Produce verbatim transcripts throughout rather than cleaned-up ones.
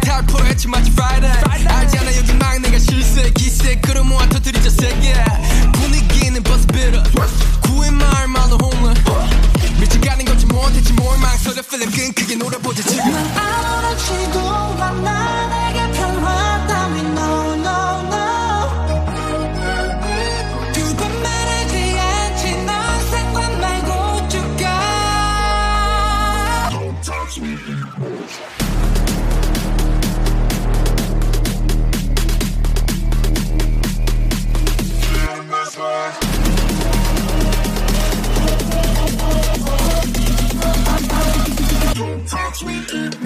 탈포로 했지 마치 Friday 알잖아 여기 막 내가 실세 기세 끌어모아 터뜨리자 세게 분위기는 버스 빌어 구의 마을 말로 홈런 미쳐가는 건지 못했지 뭘 망설여 필름 끈크게 놀아보자 지금 난 아무렇지도 않아 내게 평화 따위 no no no 두 번 말하지 않지 넌 상관 말고 쭉 가 Don't touch me Don't touch me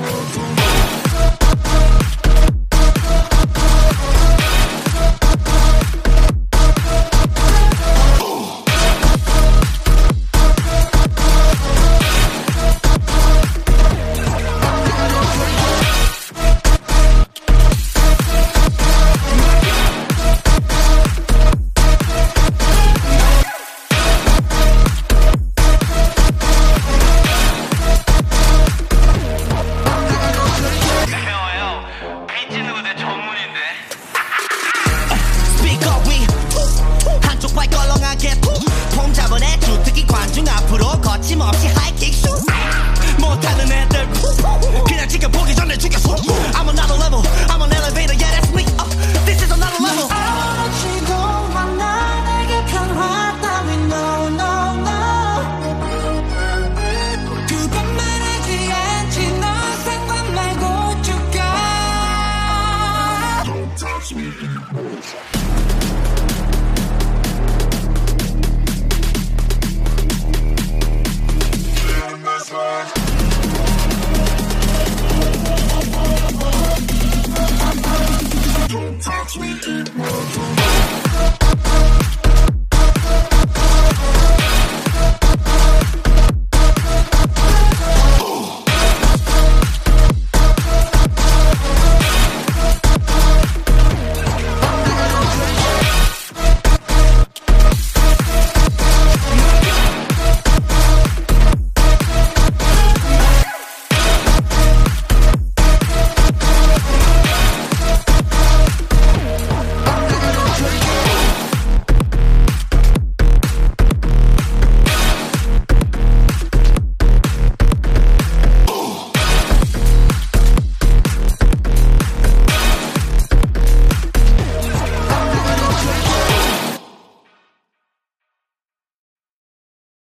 폼 잡은 애 주특기 관중 앞으로 거침없이 하이킥 슛 못하는 애들 그냥 지금 보기 전에 죽였어 I'm on another level I'm on elevator yeah that's me uh, This is another level 아무렇지도 않아 내게 평화 따위 no no no 두 번 말하지 않지 넌 상관 말고 쭉 가 Don't touch me